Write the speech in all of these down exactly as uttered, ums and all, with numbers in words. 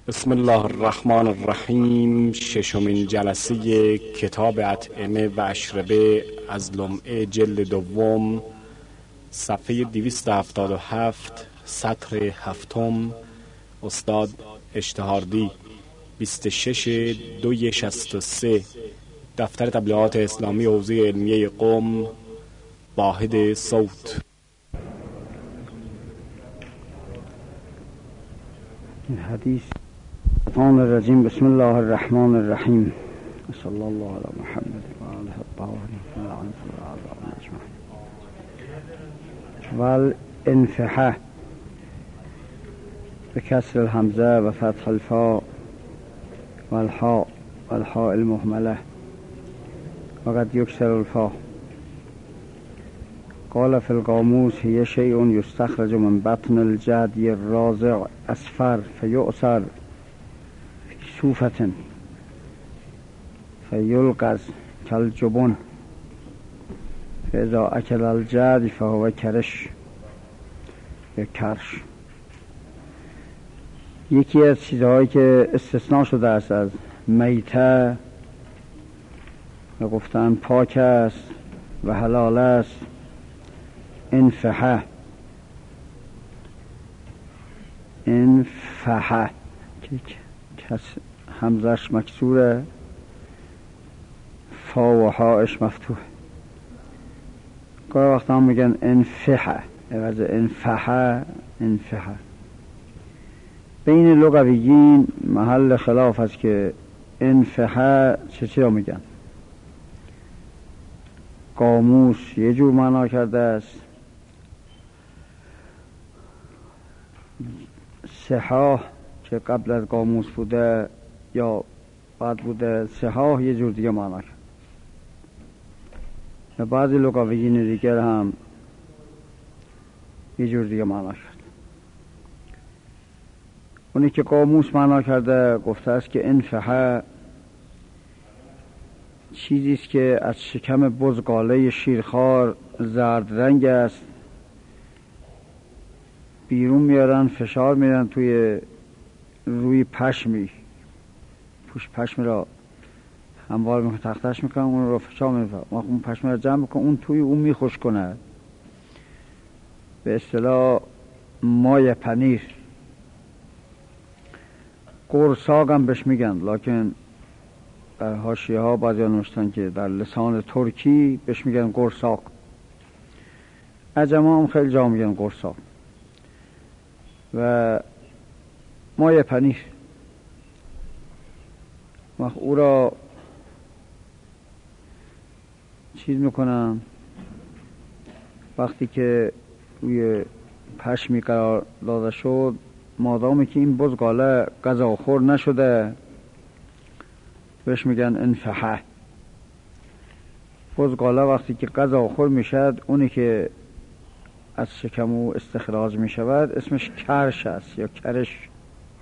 بسم الله الرحمن الرحیم. ششمین جلسه کتاب اطعمه و اشربه از لمعه جلد دوم، صفحه دویست و هفتاد و هفت، سطر هفتم، استاد اشتهاردی، بیست و شش دوی شصت و سه، دفتر تبلیغات اسلامی حوزه علمیه قم، واحد صوت. حدیث الشیطان الرجیم. بسم الله الرحمن الرحیم. صلی الله علی محمد و آله الطاهرین والانفحه بکسر الحمزه و فتح الفاء والحاء والحاء المهمله وقد یکسر الفاء. قال في القاموس هي شيء يستخرج من بطن الجدي الرازع أسفر فيؤثر في صوفة فيلقز كالجبن فإذا أكل الجدي فهو کرش یا کرش. یکی از چیزهایی که استثناء شده است از میته و گفتن پاک است و حلال است انفحه. انفحه که کس همزش مکسوره، فا و هاش مفتوح. گاهی وقتا هم میگن انفحه عوض انفحه. انفحه بین لغویین محل خلاف است که انفحه چه چی را میگن. قاموس یه جور معنا کرده است، صحاح که قبل از قاموس بوده یا بعد بوده، صحاح یه جور دیگه معنا کرد و بعضی لغویین دیگر هم یه جور دیگه معنا کرد. اونی که قاموس معنا کرده گفته است که انفحه چیزی است که از شکم بزغاله شیرخوار زرد رنگ است، بیرون میارن، فشار میارن توی روی پشمی، پوش پشمی را هموار میکنن، تختش میکنن، اون رو فشار میکنن، اون پشمی را جمع میکنن، اون توی اون میخوش کنه، به اصطلاح مای پنیر. قرصاق هم بهش میگن، لکن در حاشیه ها بعضی ها نوشتن که در لسان ترکی بهش میگن قرصاق. عجما هم خیلی جا میگن قرصاق. و مای پنیر وقت او را چیز میکنن، وقتی که روی پشمی قرار داده شد، مادامی که این بزغاله غذاخور نشده بهش میگن انفحه. بزغاله وقتی که غذاخور میشد، اونی که از شکم او استخراج میشود اسمش کرش است یا کرش.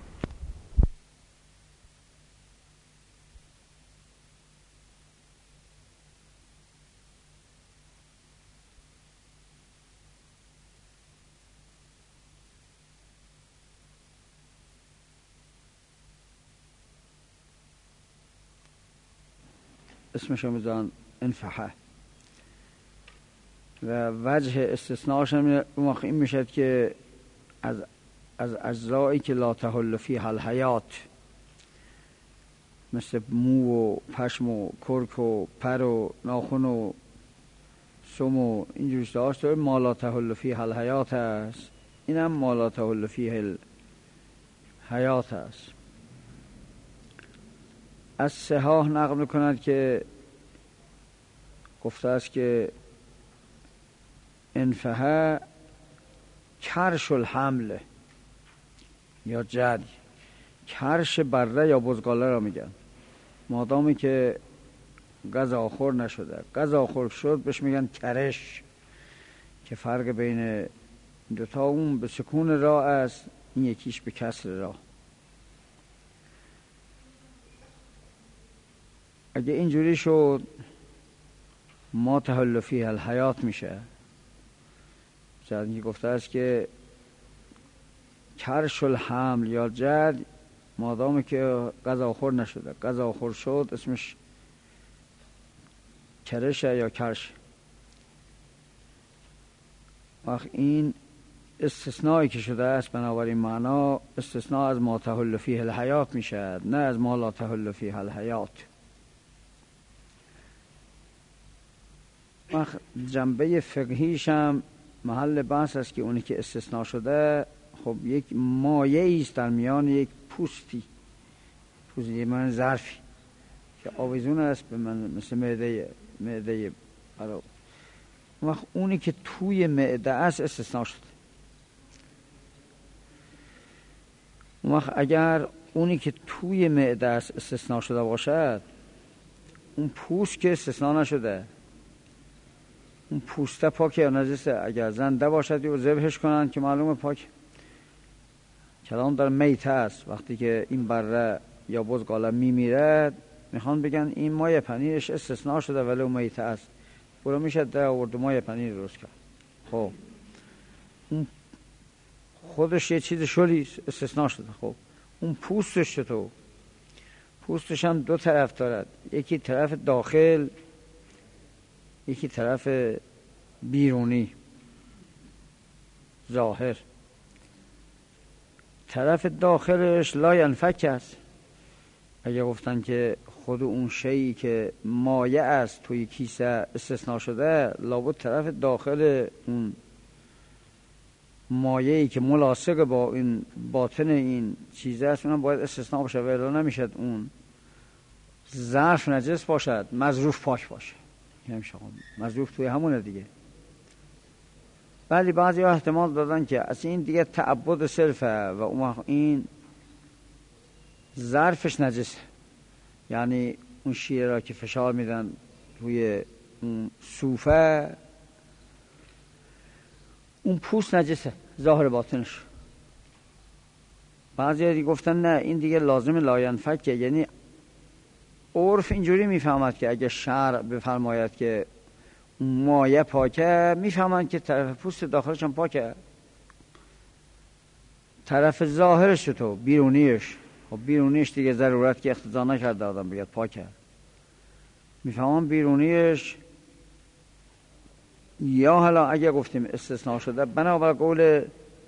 اسمش رو میذارن انفحه. و وجه استثناءش هم این میشد که از از اجزایی که لا تحل فیها الحیات، مثل مو و پشم و کرک و پر و ناخن و سم و اینجور چیزاست، ما لا تحل فیها الحیات است، این هم ما لا تحل فیها الحیات است. از صحاح نقل میکند که گفته است که انفحه کرش الحمل یا جدی، کرش بره یا بزغاله را میگن، مادامی که غذاخور نشده. غذاخور شد بهش میگن کرش، که فرق بین دوتا اون به سکون را است، این یکیش به کسر را. اگه اینجوری شد ما تحل فیها الحیات میشه. جدی گفته است که کرش الحمل یا جد مادامی که غذاخور نشده. غذاخور شد اسمش کرشه یا کرش. وقت این استثنایی که شده است بنابراین معنا استثناء از ما تحل فیه الحیات میشد، نه از ما لا تحل فیه الحیات. وقت جنبه فقهیش هم محل بحث است که اونی که استثناء شده خب یک مایه است در میان یک پوستی، پوستی من ظرفی که آویزون است به من مثل معده معده برای وقت اونی که توی معده است استثناء شده. وقت اگر اونی که توی معده است استثناء شده باشد، اون پوست که استثناء نشده، اون پوسته پاکه یا نجسه؟ اگر زنده باشد یا ذبحش کنن که معلومه پاک. کلام در میته است. وقتی که این بره یا بزغاله میمیرد میخوان بگن این مایه پنیرش استثناء شده ولی اون میته است، برو میشه در آورد مایه پنیر درست کرد. خب اون خودش یه چیز شلی استثناء شده. خب اون پوستش چطور؟ پوستش هم دو طرف دارد، یکی طرف داخل یکی طرف بیرونی ظاهر. طرف داخلش لا ینفک است. اگه گفتن که خود اون شیئی که مایه است توی کیسه استثناء شده، لابد طرف داخل اون مایه‌ای که ملاصق با این باطن این چیزه است اونم باید استثناء باشه، ولی نمیشد اون ظرف نجس باشد مظروف پاک باشه. مظروف توی همونه دیگه. ولی بعضی ها احتمال دادن که از این دیگه تعبد صرفه و اون این ظرفش نجسه، یعنی اون شیر را که فشار میدن روی اون صوفه، اون پوست نجسه ظاهر باطنش. بعضی ها دیگه گفتن نه این دیگه لازم لا ینفکه، یعنی عرف اینجوری میفهمد که اگه شرع بفرماید که مایه پاکه، میفهمن که طرف پوست داخلش هم پاکه. طرف ظاهرش تو بیرونیش، خب بیرونیش دیگه ضرورت که اقتضا نکرده آدم بگه پاکه. میفهمن بیرونیش. یا حالا اگه گفتیم استثناء شده بنابر قول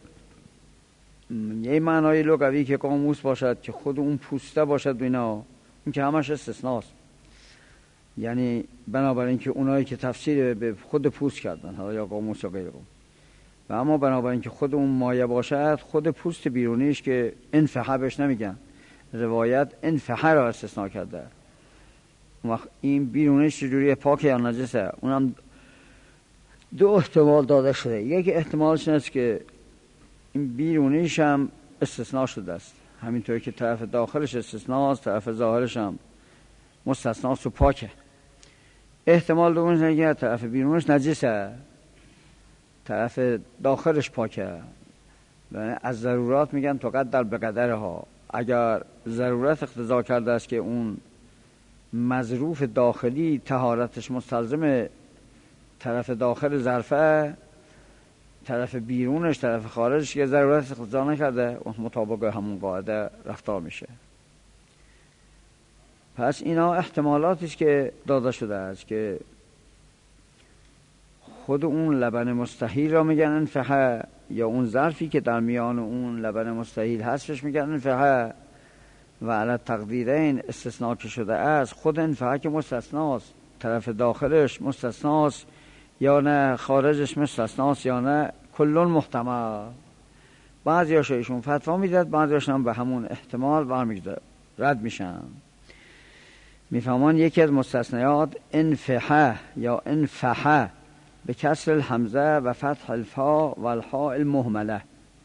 یه معنای لغوی که قاموس باشد که خود اون پوسته باشد اینا، این که همش استثناست. یعنی بنابراین که اونایی که تفسیر به خود پوست کردن حالا یا قاموس یا غیره، و اما بنابراین که خود اون مایه باشد خود پوست بیرونیش که انفحه بهش نمیگن، روایت انفحه را استثناء کرده. این بیرونیش چجوریه پاکه یا نجسه؟ اونم دو احتمال داده شده. یک احتمالش این است که این بیرونیش هم استثناء شده است، همینطوری که طرف داخلش استثناء است طرف ظاهرش هم مستثناء است و پاکه. احتمال دومش اینه که طرف بیرونش نجسه طرف داخلش پاکه. از ضرورات میگن تو قدر به قدرها. اگر ضرورت اقتضا کرده است که اون مظروف داخلی طهارتش مستلزم طرف داخل ظرفه، طرف بیرونش طرف خارجش که ضرورت اقتضا نکرده، اون مطابق همون قاعده رفتار میشه. پس اینا احتمالاتیش که داده شده است که خود اون لبن مستحیل را میگن انفحه، یا اون ظرفی که در میان اون لبن مستحیل هستش میگن انفحه. و علی تقدیرین استثناء که شده است، خود انفحه که مستثناست، طرف داخلش مستثناست یا نه خارجش مستثناست یا نه کلون محتمل. بعضی هاشون فتوا میداد، بعضی هاشون به همون احتمال برمیگرده رد میشن. میفهمان یکی از مستثنیات انفحه یا انفحه به کسر الحمزه و فتح الفا و الحاء المهمله.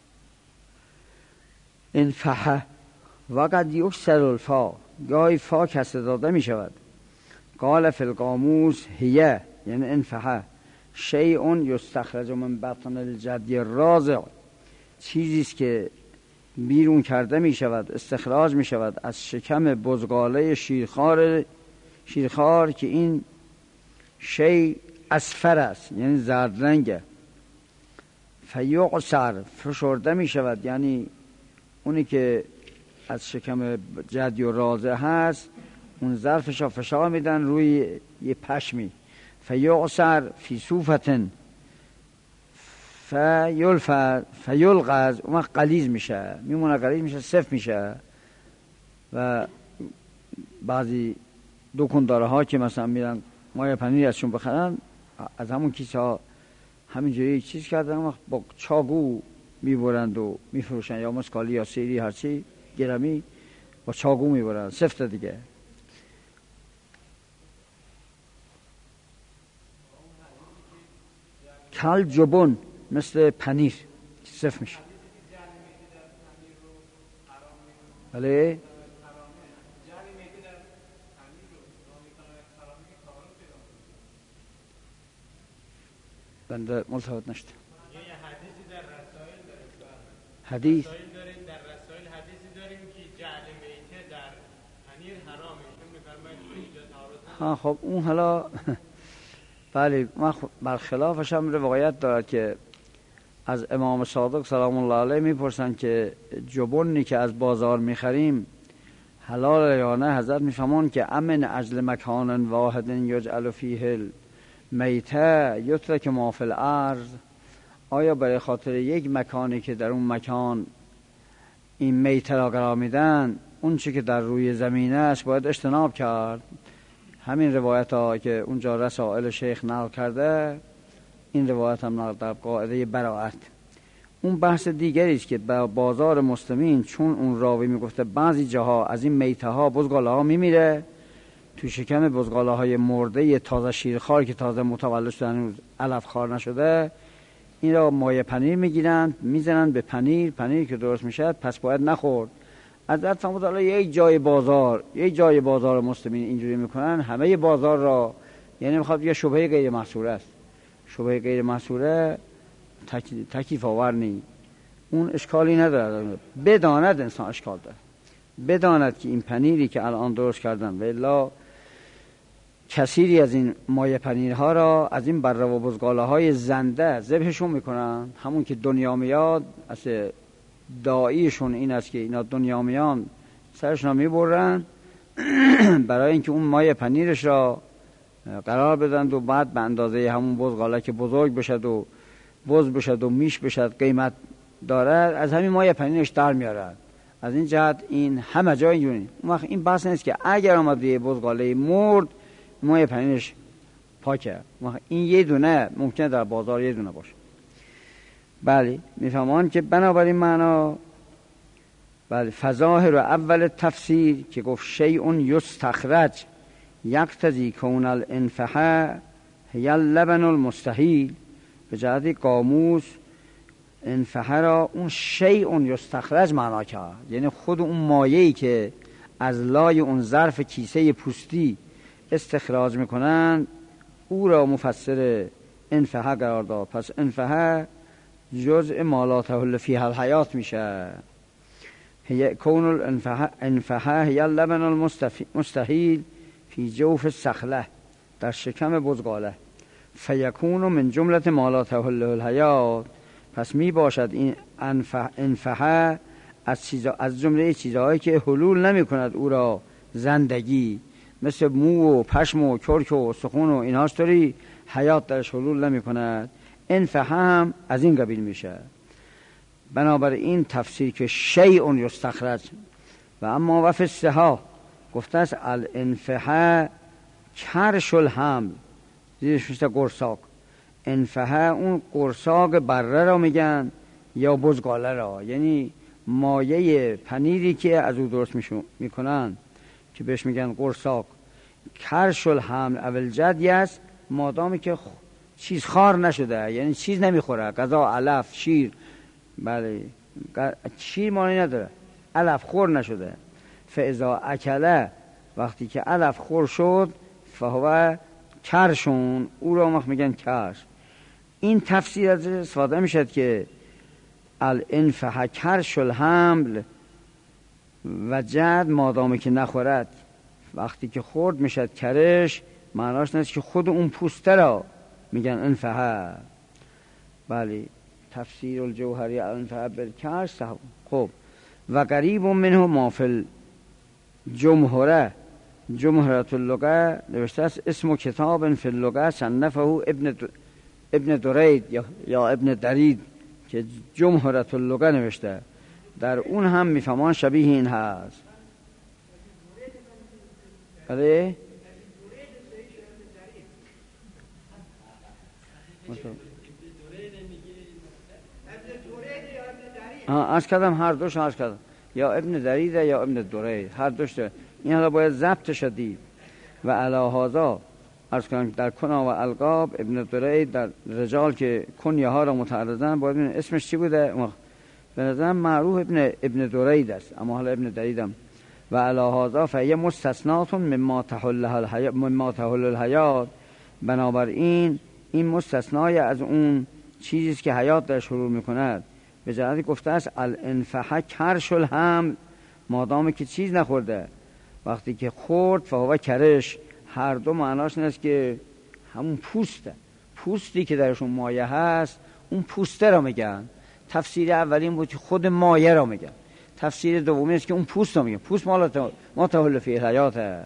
انفحه وقد یکسر الفا، گاهی فا کسر داده می شود. قال فی القاموس هیه یعنی انفحه شیء یستخرج من بطن الجدی الرازع، چیزیست که بیرون کرده می شود، استخراج می شود از شکم بزغاله شیرخوار شیرخوار که این شی اصفر است یعنی زرد رنگه. فیعصر فشرده می شود، یعنی اونی که از شکم جدی و رازه هست، اون ظرفش رو فشار میدن روی یه پشمی، فیعصر فی صوفتن فیلفظ فیلغز، اون وقت غلیظ میشه، میمونه غلیظ میشه، سفت میشه. و بعضی دکانداره ها که مثلا میرن مایه پنیر ازشون بخرن، از همون کیسه ها همینجوری چیز کردن، با چاقو میبرند و میفروشن، یا مسکالی یا سیری هرچی گرمی با چاقو میبرند، سفت دیگه. کل جبن، مثل پنیر سفت میشه. بله بنده ملتفت نشد. یه حدیثی در رسائل داریم، حدیث رسائل داریم در رسائل حدیثی داریم که جعل میته در پنیر حرامه، چون میفرماید اینجا تعارض. ها خب اون حالا بله، ما برخلافش هم روایت دارد که از امام صادق سلام الله علیه میپرسن که جبنی که از بازار میخریم حلال یا نه. حضرت میفهمون که امن اجل مکان واحد یجعل فیه میته یترک ما فی الارض، آیا برای خاطر یک مکانی که در اون مکان این میته را قرار میدن، اون چی که در روی زمین است باید اجتناب کرد؟ همین روایت ها که اونجا رسائل شیخ نقل کرده، این روایت هم نقل در قاعده براءت. اون بحث دیگری است که با بازار مسلمین، چون اون راوی میگفته بعضی جاها از این میته ها بزغاله ها میمیره تو شکم بزغاله های مرده تازه شیرخوار که تازه متولد شدن، علف خار نشده، این را مایه پنیر میگیرن میزنن به پنیر، پنیر که درست میشه پس باید نخورد. حضرت فرمود حالا یک جای بازار، یک جای بازار مسلمین اینجوری میکنن، همه بازار را، یعنی میخواد یه شبهه غیر محصوره است. شبهه غیر محصوره تکلیف آور نی، اون اشکالی نداره. بداند انسان اشکال داره، بداند که این پنیری که الان درست کردن و الا کثیری از این مایه پنیرها را از این بره و بزغاله های زنده ذبحشون میکنن. همون که دنیا میاد، اصلا داعیشون این است که اینا دنیا میان سرشون را میبرن برای اینکه اون مایه پنیرش را قرار بدن و بعد به اندازه همون بزغاله که بزرگ بشد و بز بشد و میش بشد قیمت دارد، از همین مایه پنیرش در میارد. از این جهت این همه جای اینجوری. اون وقت این بحث نیست که اگر آمد یه بزغاله مرد مایه پنیرش پاکه، این یه دونه ممکنه در بازار یه دونه باشه. بله میفهمان که بنابراین معنا بله فظاهر و اول تفسیر که گفت شیء یستخرج یقتضی کون الانفحاء هی اللبن المستحیل، به جهت قاموس انفحاء را اون شیء یستخرج معنا کرد، یعنی خود اون مایه‌ای که از لای اون ظرف کیسه پوستی استخراج میکنن او را مفسر انفحاء قرار داد. پس انفحاء جزء ما لا تحل فیه الحیات میشه. هی کون الانفحاء هی اللبن المستحیل فی جوف الصخله، در شکم بزغاله، فیکون من جملت ما لا تحل الحیات، پس می باشد این انفحاء از چیزا، از جمله چیزهایی که حلول نمی کند او را زندگی، مثل مو و پشم و کرک و سخون و اینهاش طوری حیات درش حلول نمی کند. انفحاء هم از این قبیل میشه. بنابراین این تفسیر که شیء یستخرج و اما وفی السها گفته است الانفحاء کرش الحمل، زیرش میشه قرصاق. انفحاء اون قرصاق بره را میگن یا بزغاله را، یعنی مایه پنیری که از او درست میکنن که بهش میگن قرصاق. کرش الحمل اول جدی است مادامی که چیز خار نشده، یعنی چیز نمیخوره، غذا، علف، شیر، بله شیر مانی نداره، علف خور نشده. فاذا اکله، وقتی که علف خور شد، فهو کرشون، او را مخ میگن کرش. این تفسیر از استفاده میشد که الانفحاء کرش الحمل و جد مادامی که نخورد، وقتی که خورد میشد کرش، معناش نیست که خود اون پوسته را میگن انفحاء. بله تفسیر الجوهری الانفحاء بالکرش. خب و قریب منه ما فی الجمهره، جمهرة اللغة نوشته است اسم کتاب فی اللغة صنفه ابن ابن درید یا, یا ابن درید که جمهرة اللغة نوشته، در اون هم میفهمان شبیه این هست. بله عرض کردم هر دوش عرض کردم یا ابن دریده یا ابن درید، هر دوش ده. این حالا باید ضبط شدید و علی هذا عرض کردم در کنا و القاب ابن درید در رجال که کنیه ها را متعرضن باید ببینید اسمش چی بوده. به نظرم معروف ابن ابن درید است، اما حالا ابن دریدم. و علی هذا فهی مستثنات مما تحل الحیات، مما تحل الحیات، بنابراین این مستثنای از اون چیزی که حیات در شروع میکند. به جهت گفته است الانفحه کرش الحمل، مادامی که چیز نخورده، وقتی که خورد فهو کرش، هر دو معناش این است که همون پوسته، پوستی که درشون مایه هست اون پوسته را میگن. تفسیر اولین بود که خود مایه را میگن، تفسیر دومی است که اون پوست را میگن، پوست ما تحل فی الحیات.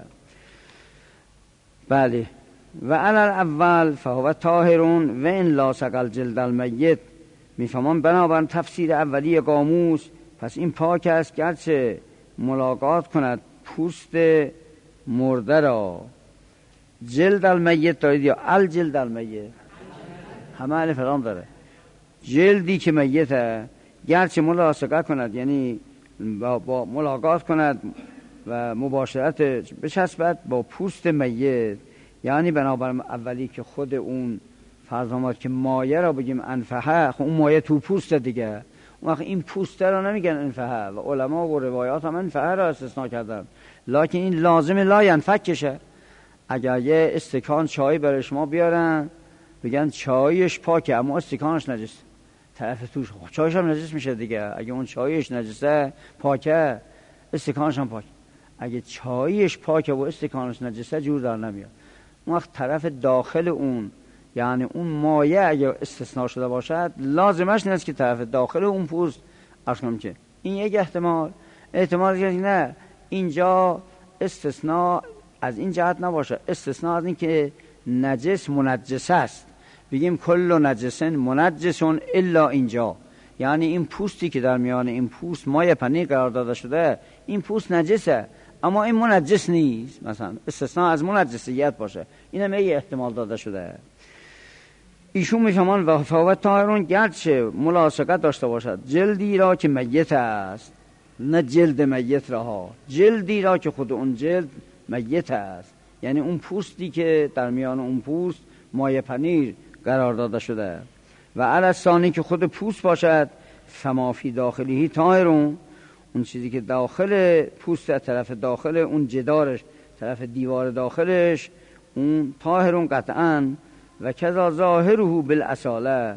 بله و علی الاول فهو طاهرون و ان لاصق الجلد المیت، میفهمان بنابراین تفسیر اولی قاموس پس این پاک است گرچه ملاقات کند پوست مرده را. جلد المیت دارید یا الجلد المیت؟ همه الف لام داره. جلدی که میته گرچه ملاصقه کند یعنی با, با ملاقات کند و مباشرت بچسبد با پوست میت، یعنی بنابراین اولی که خود اون فرض آمد که مایه را بگیم انفحه، خب اون مایه تو پوست دیگه، اون وقت این پوسته را نمیگن انفحه و علما و روایات هم انفحه را استثناء کردن، لکن این لازم لا ینفکشه. اگر یه استکان چای برای شما بیارن بگن چایش پاکه اما استکانش نجس، طرف توش چایش هم نجس میشه دیگه. اگه اون چایش نجسه پاکه استکانش هم پاکه، اگه چایش پاکه و استکانش نجسه جور در نمیاد. اون وقت طرف داخل اون یعنی اون مایه اگه استثناء شده باشد لازمش نیست که طرف داخل اون پوست اصلا که این یک احتمال. احتمال دیگه نه اینجا استثناء از این جهت نباشه، استثناء از این که نجس منجس است، بگیم کل نجسن منجسون الا اینجا، یعنی این پوستی که در میان این پوست مایه پنیر قرار داده شده این پوست نجسه اما این منجس نیست، مثلا استثناء از منجسیت باشه، این هم یه احتمال داده شده. ایشون میفهمان و فوت طاهرون گرچه ملاصقت داشته باشد جلدی را که میت است، نه جلد میت را ها، جلدی را که خود اون جلد میت است، یعنی اون پوستی که در میان اون پوست مایه پنیر قرار داده شده. و علی ثانی که خود پوست باشد فما فی داخلی طاهرون، اون چیزی که داخل پوست طرف داخل اون جدارش طرف دیوار داخلش اون طاهرون قطعاً. و کذا ظاهره بالاصاله،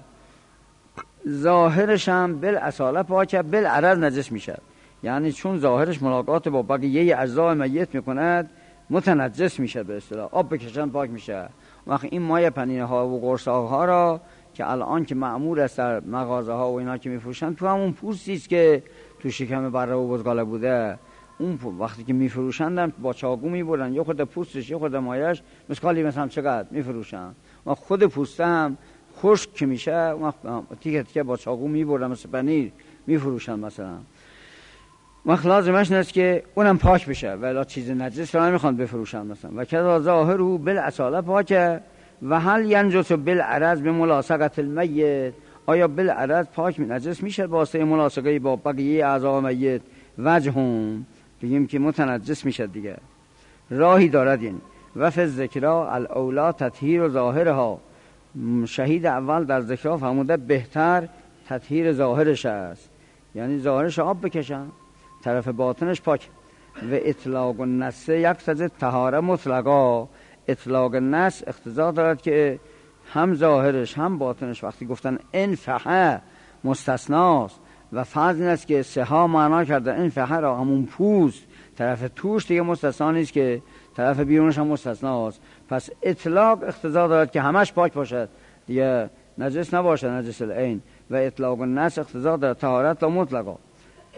ظاهرش هم بالاصاله پاکه، بالعرض نجس میشه، یعنی چون ظاهرش ملاقات با بقیه اجزای میت میکند متنجس میشه، به اصطلاح آب بکشن پاک میشه. وقتی این مایه پنینه ها و قرصاق ها را که الان که معمول است در مغازه ها و اینا که میفروشن تو همون پوستی است که تو شکم بره و بزغاله بوده، اون وقتی که میفروشندن با چاقو میبرن یا خود پوستش یا خود مایه‌اش مسکالی مثلا چقدر میفروشن و خود پوست هم خشک که میشه و تیکه تیکه با چاقو میبرن مثل پنیر میفروشن مثلا. وقت لازمش نیست که اونم پاک بشه ولی چیز نجس رو نمیخوان بفروشن مثلا. و کذا ظاهره بالاصاله پاکه. و هل ینجس بالعرض بملاصقت المیت، آیا بالعرض پاک نجس میشه واسه ملاصقه با بقیه اعضا میت؟ وجهون بگیم که متنجس میشه دیگه، راهی دارد. یعنی و فی الذکرا الاولا تطهیر ظاهرها، شهید اول در ذکرها فرموده بهتر تطهیر ظاهرش است، یعنی ظاهرش آب بکشن طرف باطنش پاک. و اطلاق النص یقتضی طهاره مطلقا، اطلاق النص اقتضا دارد که هم ظاهرش هم باطنش وقتی گفتن انفحه مستثناست و فرض این است که سها معنا کرده انفحه را همون پوست طرف توش دیگه مستثنا نیست که طرف بیرونش هم مستثناست، پس اطلاق اقتضا دارد که همش پاک باشد دیگه نجس نباشه نجس العین. و اطلاق النص اقتضا دارد طهارت لا مطلقا.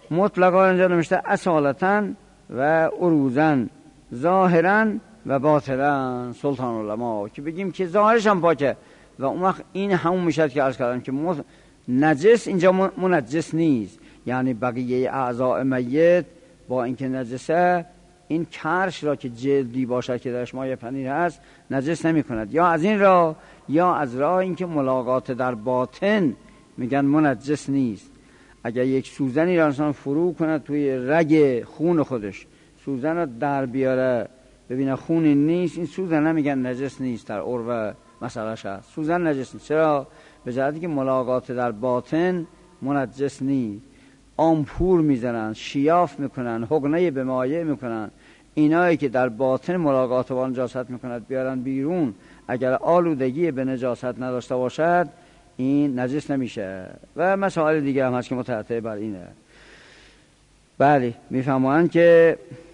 مطلقا اینجا نمیشته اصالتا و عروضا ظاهرا و باطلا سلطان علما، که بگیم که ظاهرش هم پاکه و اون وقت این همون میشه که عرض کردم که نجس اینجا منجس نیست، یعنی بقیه اعضاء میت با اینکه نجسه این کرش را که جلدی باشد که درش مایه پنیر هست نجس نمی کند، یا از این راه یا از راه اینکه ملاقات در باطن میگن منجس نیست. اگر یک سوزنی را انسان فرو کند توی رگ خون خودش، سوزن را در بیاره ببینه خون نیست، این سوزن نمیگن نجس نیست، در عرف مسئلهش هست سوزن نجس نیست. چرا؟ به جهتی که ملاقات در باطن منجس نیست. آمپور میزنن، شیاف میکنن، حقنه به مایع میکنن، اینایی که در باطن ملاقات با نجاست میکند بیارن بیرون، اگر آلودگی به نجاست نداشته باشد این نجس نمیشه. و مسائل دیگه هم هست که مترتب بر اینه. بله میفهمند که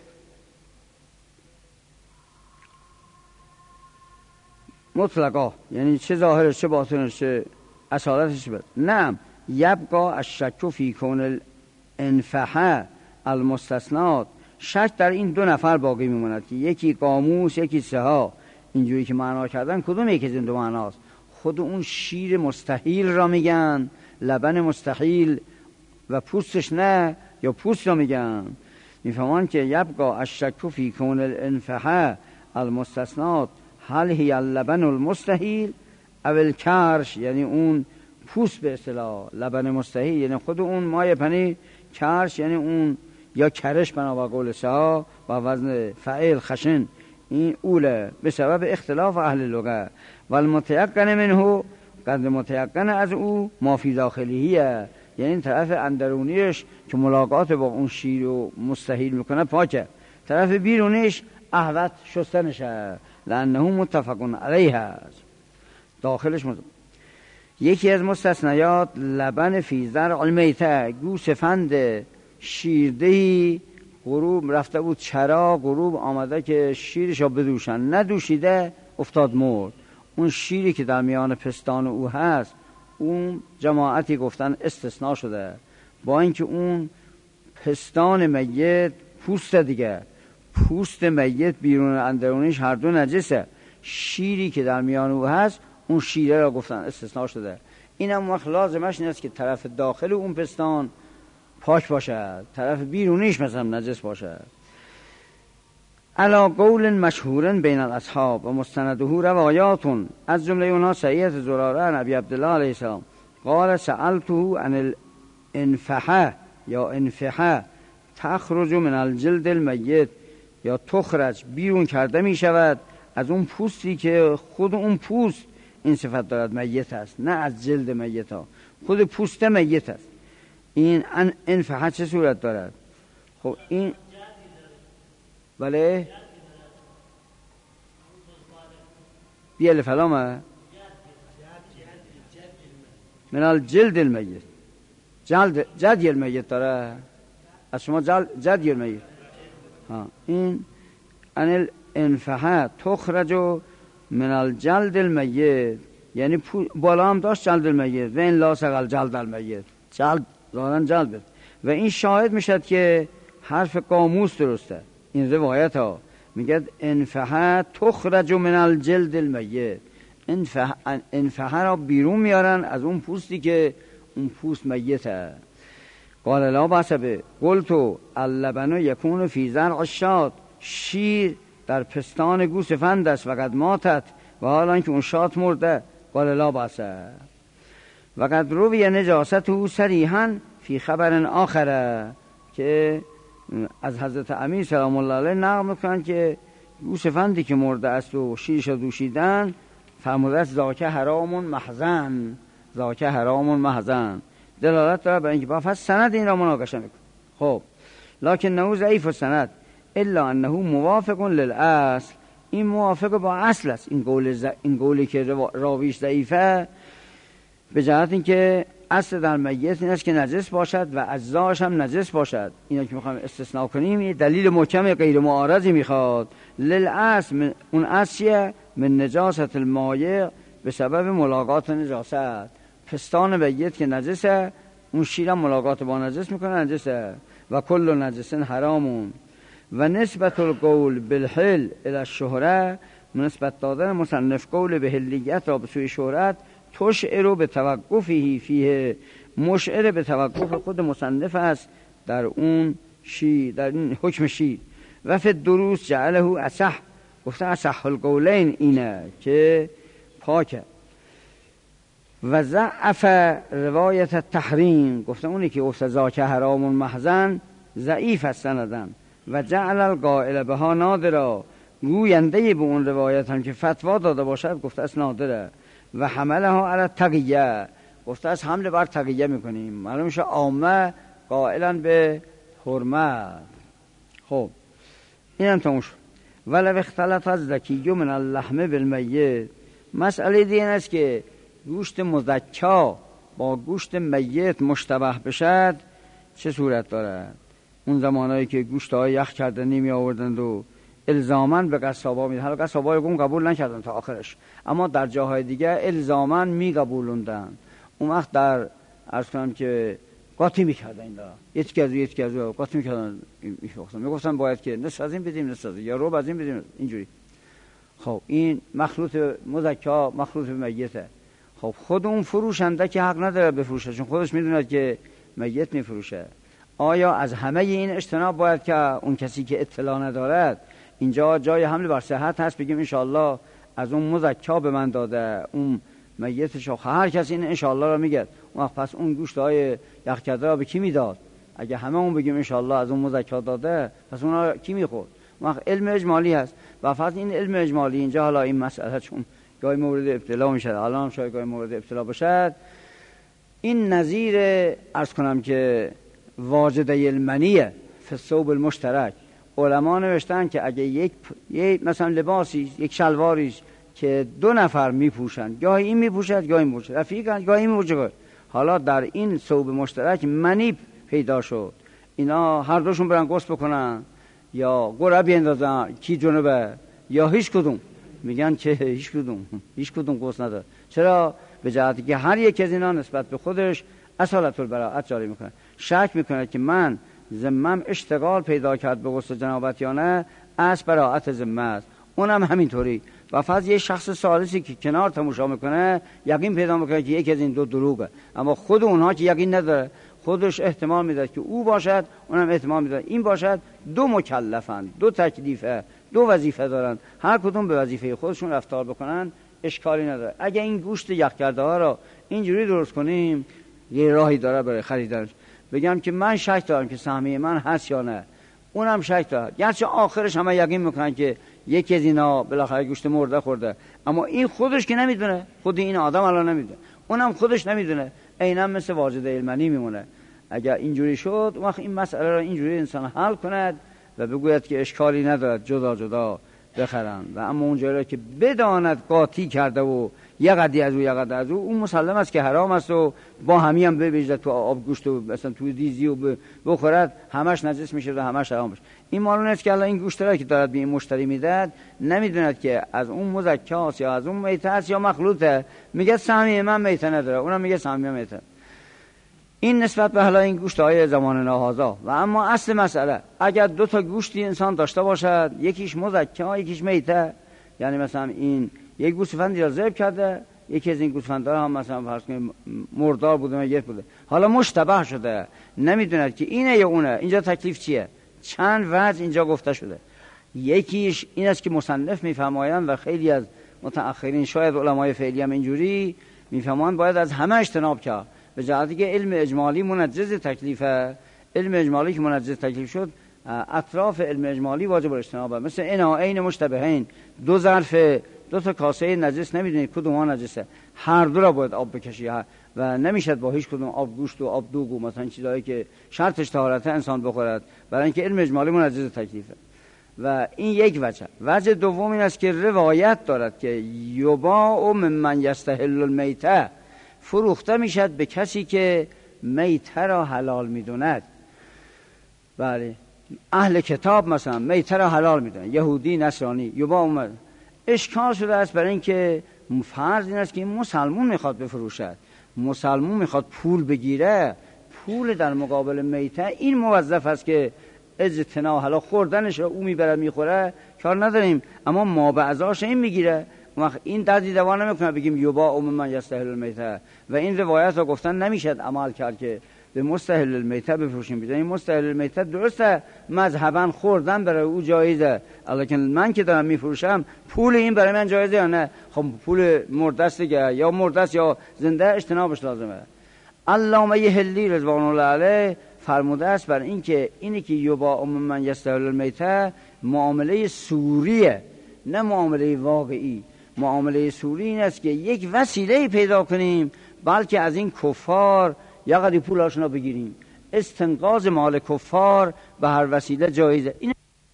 مطلقا یعنی چه ظاهرش چه باطنش چه اصالتش بد. نه یبقا الشک فی کون الانفحه المستثنات، شک در این دو نفر باقی میماند که یکی قاموس یکی سها، اینجوری که معنا کردن کدوم یکی از این دو معناست؟ خود اون شیر مستحیل را میگن، لبن مستحیل و پوستش نه، یا پوست را میگن. میفهمان که یبقا الشک فی کون الانفحه المستثنات هل هی اللبن المستحیل او الکرش، یعنی اون پوست به اصطلاح لبن مستحیل یعنی خود اون مایه پنیر، کرش یعنی اون یا کرش بنا قول سها و وزن فعل خشن، این اوله به سبب اختلاف اهل لغه. و المتیقن منه قدر متیقن از او ما فی داخلیه، یعنی این طرف اندرونیش که ملاقات با اون شیر و مستحیل میکنه پاکه، طرف بیرونیش احوت شستنشه لانه متفقون علیه است، داخلش متفق. یکی از مستثنیات لبن فی زرع المیته، گوسفند شیردهی غروب رفته بود چرا، غروب آمده که شیرش رو بدوشن، ندوشیده افتاد مرد. اون شیری که در میان پستان او هست اون جماعتی گفتن استثناء شده، با اینکه اون پستان میت پوست دیگه، پوست میت بیرون اندرونیش هر دو نجسه، شیری که در میان او هست اون شیره را گفتن استثناء شده. این هم وقت لازمش نیست که طرف داخل اون پستان پاک باشد، طرف بیرونیش مثلا نجس باشد. علا قول مشهور بین الاصحاب و مستنده روایات، از جمله اونها سعیت زراره نبی عبدالله علیه السلام قال سألته عن الانفحه یا انفحه تخرج من الجلد المیت، یا تخرج بیرون کرده می شود از اون پوستی که خود اون پوست این صفت دارد میت است، نه از جلد میت ها، خود پوست میت است. این انفحه چه صورت دارد؟ خب این بله بیال فلامه من الجلد المیت، جلد جدی المیت داره، از شما جدی المیت ها. این ان الانفحه تخرج من الجلد المیت، یعنی بالا هم داشت جلد المیت و این لاسق جلد المیت، جلد دارن جلد. و این شاهد میشد که حرف قاموس درسته. این روایت ها میگه انفحه تخرج من الجلد المیت، انفحه را بیرون میارن از اون پوستی که اون پوست میته. قال لا بأس به، قلت اللبن یکون فی زرع الشاة، شیر در پستان گوسفند است و قد ماتت و حالا که اون شات مرده. قال لا بأس. و قد روی نجاسته صریحا فی خبر آخره، که از حضرت امیر سلام الله علیه نقل میکنن که گوسفندی که مرده است و شیرش دوشیدن فرموده است ذاکه حرام محزن، ذاکه حرام محزن، دلالت داره بر اینکه با فصل سند این را مناقشه میکنه. خب لکن نهو ضعیف السند الا انه موافق للاصل، این موافق با اصل است. این قول ز... این قولی که راویش ضعیفه به جهت اینکه اصل در میت این است که نجس باشد و اجزاش هم نجس باشد. اینا که میخوایم استثناء کنیم یه دلیل محکم غیر معارضی میخواد. للاصل من... اون اصلیه من نجاست المایع به سبب ملاقات نجاست، پستان میت که نجسه اون شیرم ملاقات با نجس میکنه نجسه. و کل نجسن حرامون. و نسبت القول بالحل الى الشهره، نسبت دادن مصنف قول به حلیت را به سوی شهرت، تشعر به توقفی فیه، مشعر به توقف خود مصنف است در اون شیر، در این حکم شیر. و فی دروس جعله اصح، گفته اصح القولین اینه که پاکه. و ضعف روایت التحریم، گفته اونی که افتضا که حرام محزن ضعیف است سندن. و جعل القائل بها نادرا، گوینده به اون روایت هم که فتوا داده باشد گفته است نادره. و حملها علی التقیه، گفته است حمله بر تقیه میکنیم، معلوم میشه عامه قائلا به حرمت. خب این هم تموم شد. ولو اختلط الزکی من اللحم بالمیت، مسئله دیگه این است که گوشت مزکا با گوشت میت مشتبه بشد چه صورت دارد؟ اون زمانایی که گوشت های یخ کرده نمی آوردند و الزاماً به قصابا میدن، حالا قصابا هم قبول نکردن تا آخرش، اما در جاهای دیگه الزاماً می قبولوندن. اون وقت در عرض کنم که قاطی میکردن، این دارم یک کزو یک کزو قاطی میکردن، میگفتن باید که نصف از این بدیم نصف از این، یا ربع از این بدیم اینجوری. خب این مخلوط مزکا مخلوط به میته. خب خود اون فروشنده که حق نداره بفروشه، چون خودش میدونه که میت میفروشه. آیا از همه این اجتناب باید که اون کسی که اطلاع ندارد، اینجا جای حمل بر صحت هست، بگیم انشاءالله از اون مزکا به من داده، اون میتش هر کسی این انشاءالله رو میگه، اون وقت پس اون گوشت های یخ کرده را به کی میداد؟ اگه همه اون بگیم انشاءالله از اون مزکا داده، پس اونا کی میخورد؟ اون وقت علم اجمالی هست. و فقط این علم اجمالی اینجا، حالا این مسئله چون گاهی مورد ابتلا میشه، حالا هم شاید گاهی مورد ابتلا باشد، این نظیر عرض کنم که واجده المنیه فی الثوب المشترک. علما نوشتن که اگه یک, یک مثلا لباسی، یک شلواری که دو نفر میپوشن، گاهی این میپوشد گاهی این میپوشد، رفیقن گاهی این میپوشد، حالا در این ثوب مشترک منی پیدا شد، اینا هر دوشون برن غسل بکنن یا قرعه بیندازن کی جنبه یا هیچ کدوم، میگن که هیچ کدوم هیچ کدوم غسل نداره. چرا؟ به جهتی که هر یک از اینا نسبت به خودش اصالت البراءت جاری میکنه. شک میکنه که من ذمم اشتغال پیدا کرد به غسل جنابت یا نه، از براءت ذمه است. اونم همینطوری. و فقط یه شخص ثالثی که کنار تماشا میکنه یقین پیدا میکنه که یکی از این دو دروغه، اما خود اونها که یقین نداره، خودش احتمال میده که او باشد، اونم احتمال میده این باشد. دو مکلفن، دو تکلیفه، دو وظیفه دارن، هر کدوم به وظیفه خودشون رفتار بکنن اشکالی نداره. اگه این گوشت یخ کرده ها را اینجوری درست کنیم، یه راهی داره برای خریدنش. بگم که من شک دارم که سهمیه من هست یا نه، اونم شک داره، گرچه آخرش همه یقین میکنن که یکی از اینا بالاخره گوشت مرده خورده، اما این خودش که نمیدونه، خود این آدم الان نمیدونه، اونم خودش نمیدونه، عیناً مثل واجد علمانی میمونه. اگر اینجوری شد، وقت این مسئله را اینجوری انسان حل کند و بگوید که اشکالی ندارد جدا جدا بخرند، و اما اون جایی که بداند قاطی کرده و یه قدی از او یه قدی از او، اون مسلم است که حرام است و با همی هم ببیجد تو آب گوشت و مثلا تو دیزی و بخورد، همش نجس میشه و همش حرام میشه. این معلومه است که الان این گوشت را که دارد به این مشتری میداد نمیدوند که از اون مزکاست یا از اون میته است یا مخلوطه، میگه سهمیه من میته نداره، اونم میگه سهمیه میته. این نسبت به حالا این گوشت های زمان ناهازا. و اما اصل مسئله، اگر دو تا گوشتی انسان داشته باشد، یکیش مزکا یکیش میته، یعنی مثلا این یک گوسفندی را ذبح کرده، یکی از این گوسفندها هم مثلا فرض کنیم مردار بوده میت بوده، حالا مشتبه شده، نمیدوند که اینه یا اونه، اینجا تکلیف چیه؟ چند وجه اینجا گفته شده. یکیش این است که مصنف میفرمایند و خیلی از متأخرین شاید علمای فعلی هم اینجوری میفهمند باید از همه اجتناب کرد، به جهتی که علم اجمالی منجز تکلیفه. علم اجمالی که منجز تکلیف شد، اطراف علم اجمالی واجب اجتنابه. مثل اناءین مشتبهین، دو ظرف دو تا کاسه نجس نمیدونید کدوم ها نجسه، هر دو را باید آب بکشی و نمیشد با هیچ کدوم آب گوشت و آب دوغ و مثلا چیزایی که شرطش طهارت انسان بخورد، برای اینکه علم اجمالی منجز تکلیفه. و این یک وجه. وجه دوم این است که روایت دارد که یباع ممن یستحل المیته، فروخته میشد به کسی که میته را حلال میدوند. بله، اهل کتاب مثلا میته را حلال میدونن، یهودی نصرانی، یباع اومد. اشکال شده است برای اینکه فرض این است که مسلمون میخواد بفروشد، مسلمون میخواد پول بگیره، پول در مقابل میته این موظف است که اجتناح، حالا خوردنش او میبره میخوره کار نداریم، اما ما به ازاش این میگیره. وقت این دردی دوا نمیکنه بگیم یوبا ام من یستحل المیته. و این روایت رو گفتن نمیشد عمل کرد که به مستحل المیته بفروشیم. بدون این مستحل المیته درسته مذهبا خوردن برای او جایزه، لیکن من که دارم میفروشم پول این برای من جایزه یا نه؟ خب پول مرده است دیگه، یا مرده است یا زنده، اجتنابش لازمه. علامه حلی رضوان الله علیه فرموده است بر این که اینی که یوبا ام من یستحل المیته معامله سوریه، نه معامله واقعی. معامله سوری این است که یک وسیله پیدا کنیم بلکه از این کفار یا قدی پولاشون رو بگیریم. استنقاذ مال کفار به هر وسیله جایزه. این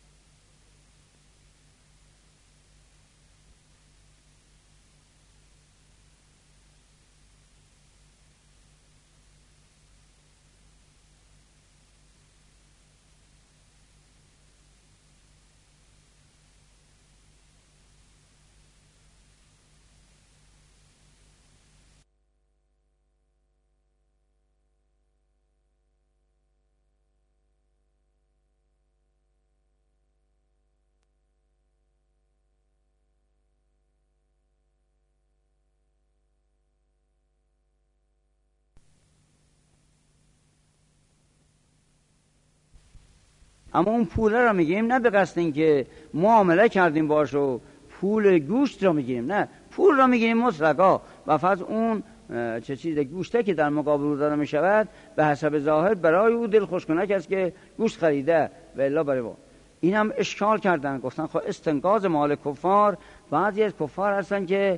اما اون پول را میگیم نه به قصد این که معامله کردیم باش و پول گوشت را میگیریم، نه، پول را میگیریم مطلقا و فقط اون چه چیز گوشته که در مقابل او داده میشود به حسب ظاهر برای او دل خوشکنک است که گوشت خریده و الا برای با. این هم اشکال کردن، گفتن خب استنقاذ مال کفار، بعضی از کفار هستن که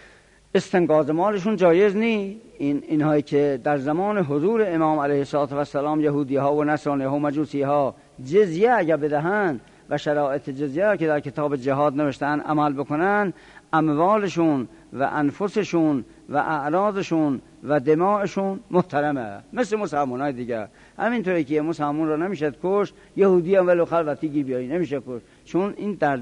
استنقاذ مالشون جایز نی. این اینهایی که در زمان حضور امام علیه السلام یهودی ها و نصرانی ها و مجوسی ها جزیه اگر بدهن و شرایط جزیه که در کتاب جهاد نوشتن عمل بکنن، اموالشون و انفسشون و اعراضشون و دماغشون محترمه مثل مسلمان های دیگه. همینطوری که مسلمان رو نمیشد کشت، یهودی هم ولو خلوتی گیر بیایی نمیشه کشت، چون این در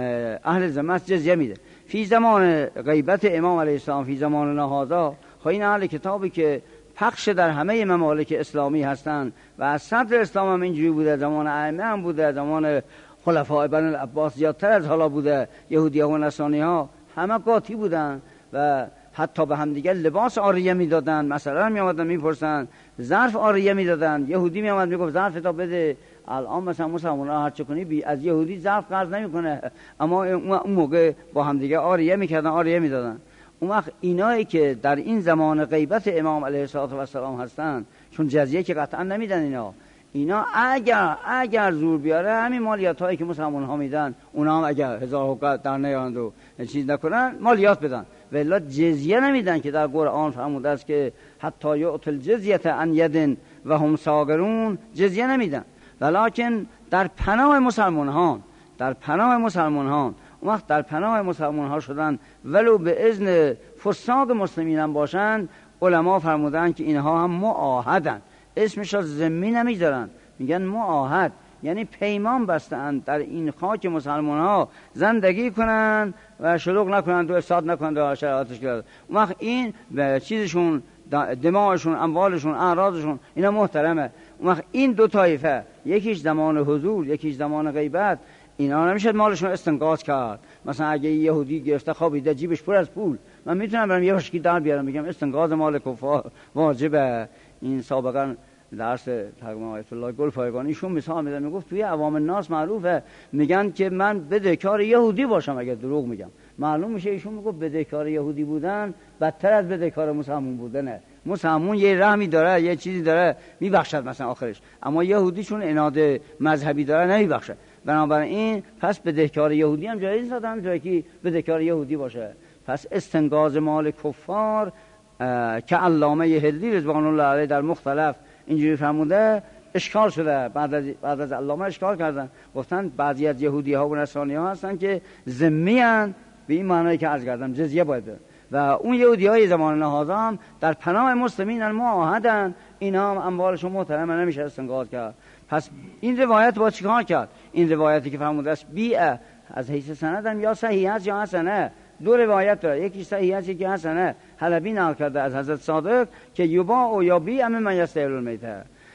اهل ذمت جزیه میده. فی زمان غیبت امام علیه السلام فی زمان نهازا، خب این اهل کتابی که پخش در همه ممالک اسلامی هستند و از صدر اسلام هم اینجوری بوده، زمان ائمه هم بوده، زمان خلفاء بنی العباس زیادتر از حالا بوده، یهودی ها و نصرانی ها همه قاطی بودن و حتی به هم دیگه لباس عاریه میدادن. مثلا می آمدن میپرسن ظرف عاریه میدادن، یهودی می آمد میگفت ظرف تا بده. الان مثلا مسلمان ها هر چه کنی بی از یهودی ظرف قرض نمیکنه، اما اون موقع با هم دیگه عاریه میکردن، عاریه میدادن. اون وقت اینایی که در این زمان غیبت امام علیه السلام هستن، چون جزیه که قطعا نمیدن اینا اینا اگر اگر زور بیاره همین مالیات هایی که مسلمان ها میدن اونا هم اگر هزار حقوق در نیارند و چیز نکنن مالیات بدن، ولی جزیه نمیدن که در قرآن فرموده است که حتی یؤت الجزیه عن ید و هم صاغرون، جزیه نمیدن. ولکن در پناه مسلمان ها در پناه مسلمان ها اون وقت در پناه مسلمان ها شدن ولو به اذن فساق مسلمین هم باشند، علما فرمودن که اینها هم معاهدن، اسمش را ذمی نمیذارن، میگن معاهد، یعنی پیمان بستند در این خاک مسلمان ها زندگی کنن و شلوغ نکنن و افساد نکنن و شرایطش کرد. اون وقت این چیزشون، دماغشون، اموالشون، اعراضشون اینا محترمه. اون وقت این دو طایفه، یکیش زمان حضور یکیش زمان غیبت، اینا نمیشه مالشون استنقاذ کرد. مثلا اگه یهودی گرفته خوابیده جیبش پر از پول، من میتونم برم یه بشکی در بیارم بگم استنقاذ مال کفار واجبه. این سابقا درس تقویم آیت الله گل پایگانی ایشون مثال میزنه، میگفت توی عوام الناس معروفه، میگن که من بدهکار یهودی باشم اگه دروغ میگم. معلوم میشه ایشون میگفت بدهکار یهودی بودن بدتر از بدهکار مسلمون بودنه. مسلمون یه رحمی داره، یه چیزی داره میبخشد مثلا آخرش، اما یهودی چون عناد مذهبی داره نمیبخشه. بنابراین پس بدهکار یهودی هم جایز نیست آدم جایی که بدهکار یهودی باشه. پس استنقاذ مال کفار که علامه حلی رضوان الله علیه در مختلف اینجوری فرموده اشکال شده. بعد از بعد از علامه اشکال کردن، گفتن بعضی از یهودی ها و نصرانی ها هستن که ذمی ان، به این معنی که عرض کردم جزیه باید، و اون یهودی های زمان نهازا هم در پناه مسلمین معاهدن، اینا هم اموالشون محترمه نمیشه استنقاذ کرد. پس این روایت با چیکار کرد؟ این روایتی که فرموده است بیعه از حیث سند هم یا صحیح است یا حسنه، دو روایت داره، یکی صحیح است یکی حسنه. حلبی نقل کرده از حضرت صادق که یباع و یا بی ام من یستحل المیته.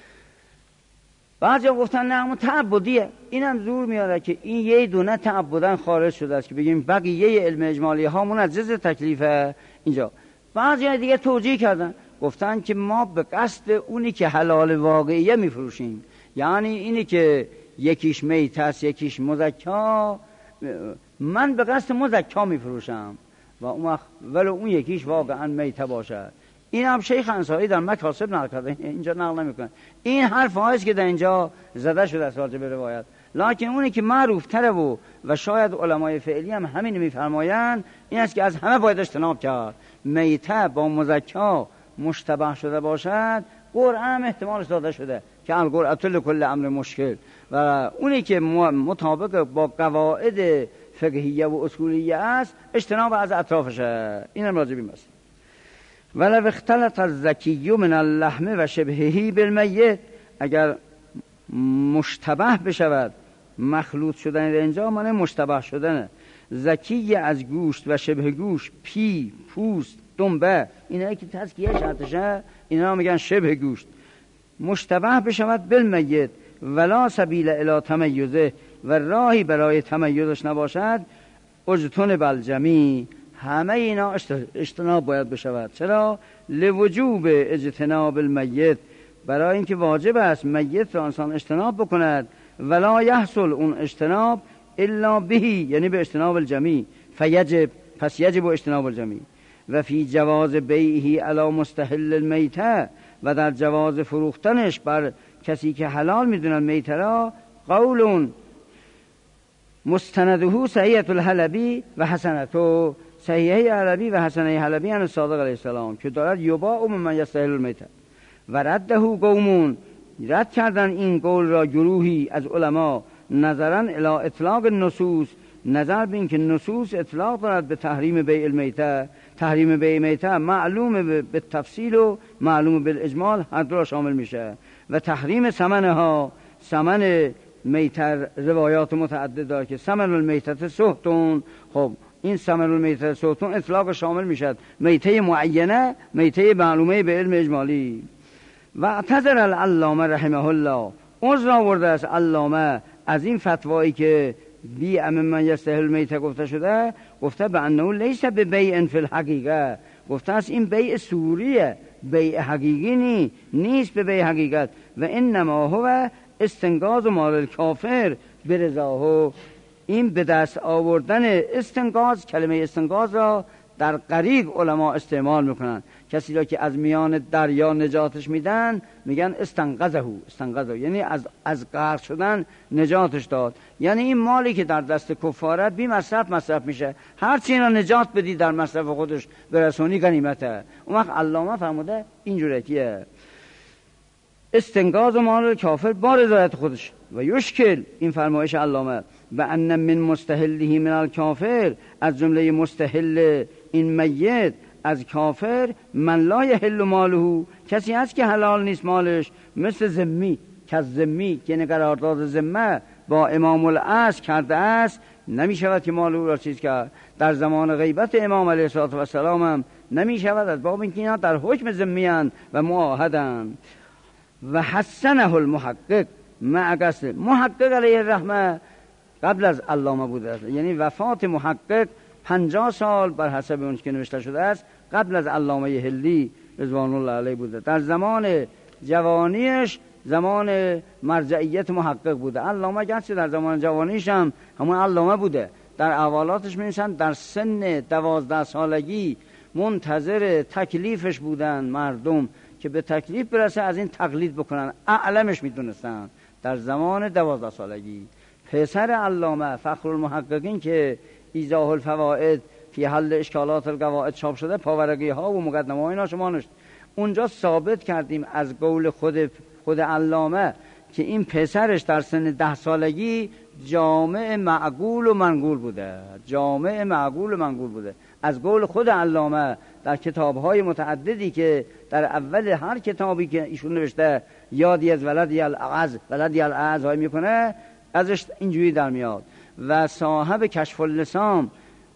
بعضی گفتن نه اما تعبدیه. اینم زور میاره که این یه دونه تعبدن خارج شده است که بگیم بقیه علم اجمالی ها منجز تکلیفه اینجا. بعضی دیگه توجیه کردن گفتن که ما به قصد اونی که حلال واقعیه میفروشیم، یعنی اینی که یکیش میت است یکیش مزکا، من به قصد مزکا میفروشم و اون ولو اون یکیش واقعا میته باشد. این هم شیخ انصاری در مکاسب نقل کرده، اینجا نقل نمیکنه. این حرف هاییست که در اینجا زده شده است راجع به روایت، لکن اونی که معروف تره و و شاید علمای فعلی هم همین میفرمایند این است که از همه باید اجتناب کرد. میته با مزکا مشتبه شده باشد، قرعه هم احتمالش داده شده که القرعه لکل امر مشکل، و اونی که مطابق با قواعد فقهیه و اصولیه است اجتناب از اطرافشه. اینم راجع به این است. ولو اختلط الزکی من اللحم و شبهه بالمیت، اگر مشتبه بشود، مخلوط شدن در اینجا معنی مشتبه شدنه، زکی از گوشت و شبه گوشت، پی، پوست، دنبه، اینا که تزکیه شرطشه اینا میگن شبه گوشت، مشتبه بشود بالمیت ولا سبیل الی تمیزه، و راهی برای تمیزش نباشد، اجتنب الجمی، همه اینا اجتناب باید بشود. چرا؟ لوجوب اجتناب المیت، برای اینکه واجب است میت را انسان اجتناب بکند، ولا یحصل اون اجتناب الا بهی، یعنی به اجتناب الجمی، فیجب، پس یجب اجتناب الجمی. و فی جواز بیعه علی مستحل المیته، و در جواز فروختنش بر کسی که حلال میدونن میته را، قول مستنده صحیحه الحلبی و حسنته، صحیحه حلبی و حسنه حلبی ان صادق علیه السلام که دارد یباع من یستحل المیته، و رده قومون، رد کردن این قول را گروهی از علما، نظرا الی اطلاق النصوص، نظر به این که نصوص اطلاق دارد به تحریم بیع المیته. تحریم بیع میته معلوم به تفصیل و معلوم بالاجمال، هر دو را شامل میشه. و تحریم ثمنها، ثمن میته روایات متعدد داره که ثمن المیته سحتون، خب این ثمن المیته سحتون اطلاق شامل میشد میته معینه، میته معلومه به علم اجمالی. و اعتذر العلامه رحمه الله، عذر آورده است علامه از این فتوایی که بی ام من یستحل میته گفته شده، گفته به انه لیس به بیع فی الحقیقه، گفته است این بیع سوریه، بیع حقیقی نی نیست به بیع حقیقت. و انما هو استنقاذ مال الکافر برضاه، این به دست آوردن استنقاذ، کلمه استنقاذ را در غریق علما استعمال میکنن. کسی را که از میان دریا نجاتش میدن میگن استنقذه، استنقذه یعنی از از غرق شدن نجاتش داد. یعنی این مالی که در دست کفاره بی مصرف مصرف میشه، هر چی را نجات بدی در مصرف خودش برسونی غنیمته. اون وقت علامه فرموده اینجوره که استنقاذ مال کافر با رضایت خودش. و یشکل، این فرمایش علامه، و ان من مستحله من الکافر، از جمله مستحل این میت از کافر، من لا یحل ماله، کسی هست که حلال نیست مالش، مثل ذمی، که ذمی یعنی قرارداد ذمه با امام الاصل کرده است، نمی شود که مال او را چیز کرد. در زمان غیبت امام علیه السلام هم نمی شود، از باب اینکه اینا در حکم ذمی اند و معاهدند. و حسنه المحقق مع قصد، محقق علیه الرحمه قبل از علامه بوده است، یعنی وفات محقق پنجاه سال بر حسب اون که نوشته شده است قبل از علامه هلی رضوان الله علیه بوده. در زمان جوانیش زمان مرجعیت محقق بوده. علامه گرچه در زمان جوانیش هم همون علامه بوده، در اولاتش می‌نویسن در سن دوازده سالگی منتظر تکلیفش بودن مردم که به تکلیف برسه از این تقلید بکنن، اعلمش میدونستن در زمان دوازده سالگی. پسر علامه فخر المحققین که ایضاح الفوائد فی حل اشکالات القواعد چاپ شده، پاورقی ها و مقدمه ها اینا شما نشد، اونجا ثابت کردیم از قول خود خود علامه که این پسرش در سن ده سالگی جامع معقول و منقول بوده، جامع معقول و منقول بوده. از قول خود علامه در کتاب‌های متعددی که در اول هر کتابی که ایشون نوشته یادی از ولدی الاعز ولدی الاعز های میکنه، ازش اینجوری در میاد. و صاحب کشف اللسان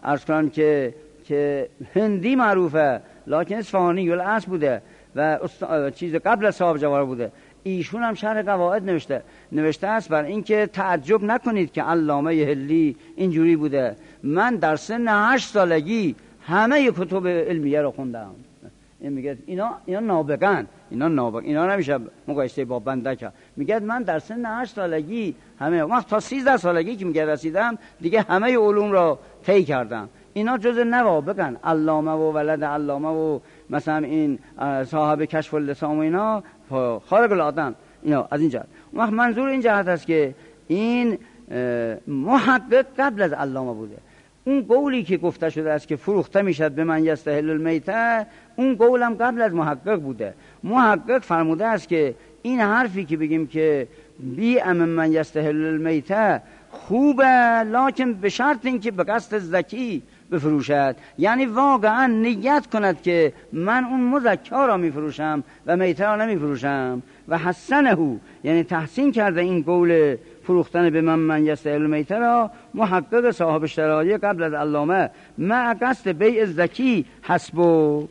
عرض کنم که که هندی معروفه لکن اصفهانی الاصل بوده و چیز قبل از صاحب جواهر بوده. ایشون هم شرح قواعد نوشته نوشته است بر اینکه تعجب نکنید که علامه هلی اینجوری بوده. من در سن هشت سالگی همه کتب علمیه رو خوندم. این میگه اینا اینا نابغن، اینا نابغ اینا نمیشه مقایسه با بنده کرد. میگه من در سن هشت سالگی همه وقت تا سیزده سالگی که میگه رسیدم دیگه همه علوم رو طی کردم. اینا جز نوابغن، علامه و ولد علامه و مثلا این صاحب کشف اللسان و اینا خارق العاده. اینا از این جهت. وقت منظور این جهت است که این محقق قبل از علامه بوده. اون قولی که گفته شده است که فروخته میشد به من یستحل المیته، اون قولم قبل از محقق بوده. محقق فرموده است که این حرفی که بگیم که بی ام من یستحل المیته خوبه، لکن به شرط اینکه به قصد زکی بفروشد، یعنی واقعا نیت کند که من اون مزکا را میفروشم و میته را نمیفروشم. و حسنه، یعنی تحسین کرده این قول فروختن به من من یستحل المیته را محقق صاحب شرایع قبل از علامه مع قصد بیع زکی حسبو.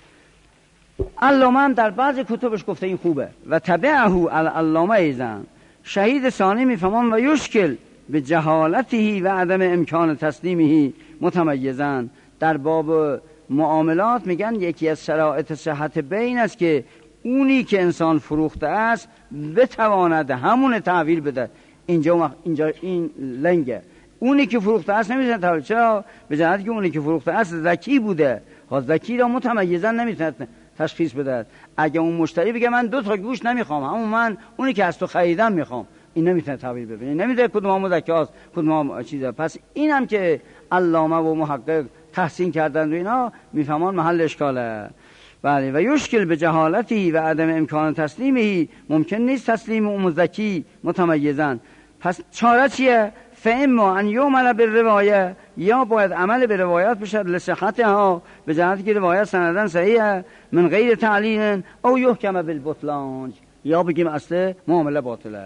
علامه هم در بعض کتبش گفته این خوبه. و تبعه علامه ایزن شهید ثانی میفهمان و یشکل به جهالته و عدم امکان تسلیمه متمیزن. در باب معاملات میگن یکی از شرایط صحت بین است که اونی که انسان فروخته است بتواند همون تحویل بده. اینجا اینجا این لنگه، اونی که فروخته است نمیتونه تحویل. چرا؟ به جهتی که اونی که فروخته است ذکی بوده، ها ذکی را متمیزا نمیتونه تشخیص بده. اگه اون مشتری بگه من دو تا گوش نمیخوام، همون من اونی که از تو خریدم میخوام، این نمیتونه تحویل ببینه، نمیده کدوم مذکاست کدوم چیزه. پس اینم که علامه و محقق تحسین کردن و اینا میفهمان محل اشکاله. بله. و یشکل به جهالتی و عدم امکان تسلیمی، ممکن نیست تسلیم اون مزکی متمیزن. پس چاره چیه؟ فاما ان یعمل بالروایه، یا باید عمل به روایت بشد لصحتها، به جهتی که روایت سندن صحیحه، من غیر تعلیل او یحکم بالبطلان، یا بگیم اصل معامله باطله.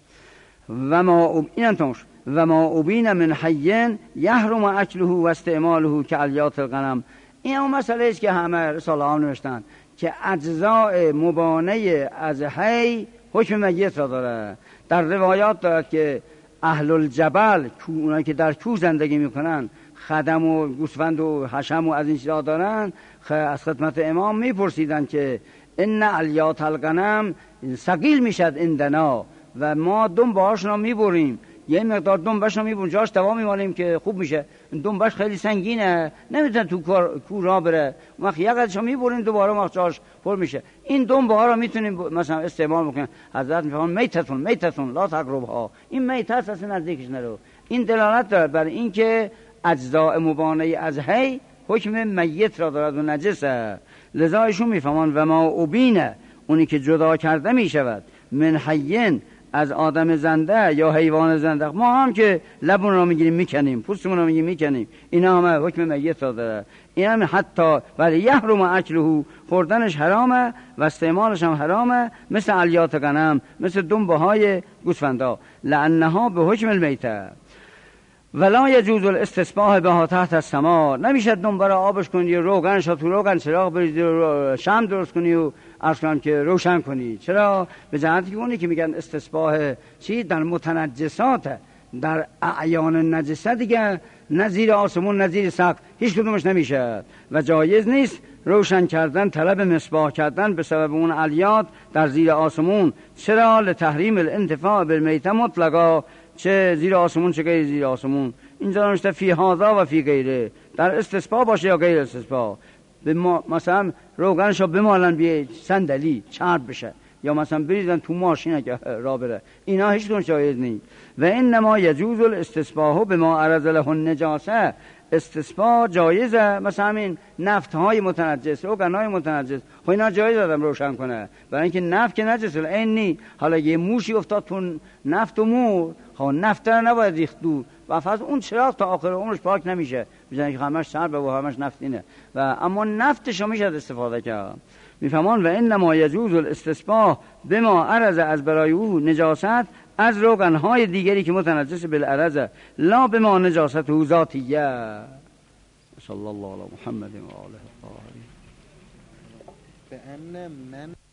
و ما اینتونش و ما ابین من حین یحرم اکله و استعماله که علیات الغنم. این اون مسئله است که همه رساله ها نوشتن که اجزاء مبانه از حی حکم میت را داره. در روایات دارد که اهل الجبل، اونایی که در کوه زندگی میکنن، خدم و گوسفند و حشم و از این چیزا دارن، از خدمت امام میپرسیدن که ان علیات الغنم ثقیل میشد اندنا و ما دنباشون رو میبریم، یه مقدار دنباش رو میبریم جاش دوا میمالیم که خوب میشه. دنباش خیلی سنگینه نمیتونه تو کوه را بره، وقت یک قدرش رو میبریم دوباره وقت جاش پر میشه. این دنبه ها رو میتونیم مثلا استعمال بکنیم. حضرت میفهمن میتتون میتتون لا تقربها، این میت هست اصلا نزدیکش نرو. این دلالت داره بر این که اجزاء مبانه از حی حکم میت را دارد و نجسه. لذا ایشون میفهمن و ما ابینه، اونی که جدا کرده میشود من حین از آدم زنده یا حیوان زنده، ما هم که لبون رو میگیریم میکنیم، پوستمون رو میگیریم میکنیم، اینا همه حکم میت داره. این هم حتی ولی یحرم اکله، خوردنش حرامه و استعمالش هم حرامه، مثل علیات غنم، مثل دنبه های گوسفندا، لانها به حکم المیته. ولا یجوز الاستصباح بها تحت السماء، نمیشه دنبه را آبش کنی، روغنش تو روغن چراغ بریزی، شمع درست کنی و اصلا که روشن کنی. چرا؟ به جهتی که اونی که میگن استصباح چی در متنجسات، در اعیان نجسه دیگه نظیر آسمون نظیر سقف هیچ کدومش نمیشه و جایز نیست روشن کردن، طلب مصباح کردن به سبب اون علیات در زیر آسمون. چرا؟ لتحریم الانتفاع بالمیته مطلقا، چه زیر آسمون چه غیر زیر آسمون. اینجا نوشته فی هذا و فی غیره، در استصباح باشه یا غیر استصباح. به ما مثلا روغنشو بمالن بیه صندلی چرب بشه، یا مثلا بریزن تو ماشین که را بره، اینا هیچ کدوم جایز نیست. و انما یجوز الاستصباح بما عرض له النجاسه، استصباح جایزه. مثلا همین نفت های متنجس، روغن های متنجس، خب اینا جایز آدم روشن کنه، برای اینکه نفت که نجس این نی. حالا یه موشی افتاد تو نفت و مو، خب نفت رو نباید ریخت دور و فقط اون چراغ تا آخر عمرش پاک نمیشه، میگن که همش سربه و همش نفتینه، و اما نفتش رو میشه استفاده کرد. میفهمان و انما یجوز الاستصباح بما عرض از برای او نجاست از روغنهای دیگری که متنجس بالعرض، لا بما نجاست او ذاتیه. صلی الله علی محمد و آله الطاهرین. به ان من